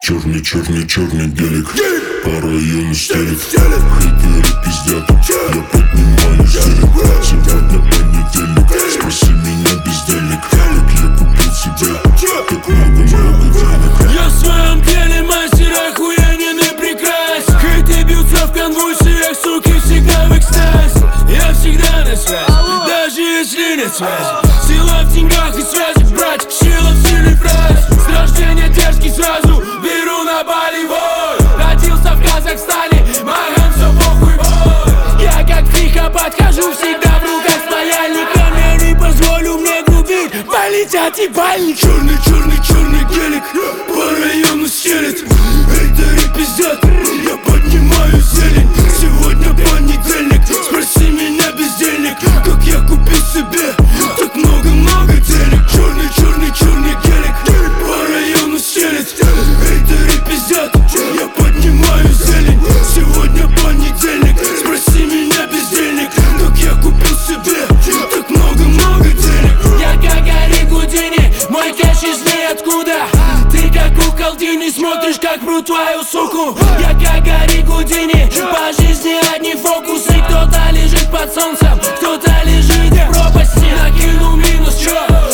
Черный гелик по району стелит. Хейтеры пиздят, я поднимаю зелень. Сегодня понедельник, спроси меня, бездельник. Как я купил себе так много денег. Я в своем деле мастер охуенен и прекрасен. Хейты бьются в конвульсиях, суки всегда в экстазе. Я всегда на связи, даже если нет связи. Сила в деньгах и связях, брать, сила в сильной фразе. С рождения дерзкий сразу, беру на болевой. Родился в Казахстане, магам все похуй бой. Я как психопат хожу всегда в руках с паяльником. Я не позволю мне грубить, полетят ебальники. Черный гелик по району стелит. Хейтеры пиздят, я поднимаю зелень. Сегодня понедельник, спроси меня, бездельник. Как я купил себе так много денег. Черный гелик по району стелит. Хейтеры пиздят, я поднимаю зелень. Сегодня понедельник, спроси меня, бездельник. Как я купил себе так много денег. Я как Гарри Гудини, мой кэш из ниоткуда. Ты как у колдини, смотришь как пру твою суку. Я как Гарри Гудини, по жизни одни фокусы. Кто-то лежит под солнцем, кто-то лежит в пропасти. Накинул минус, чё?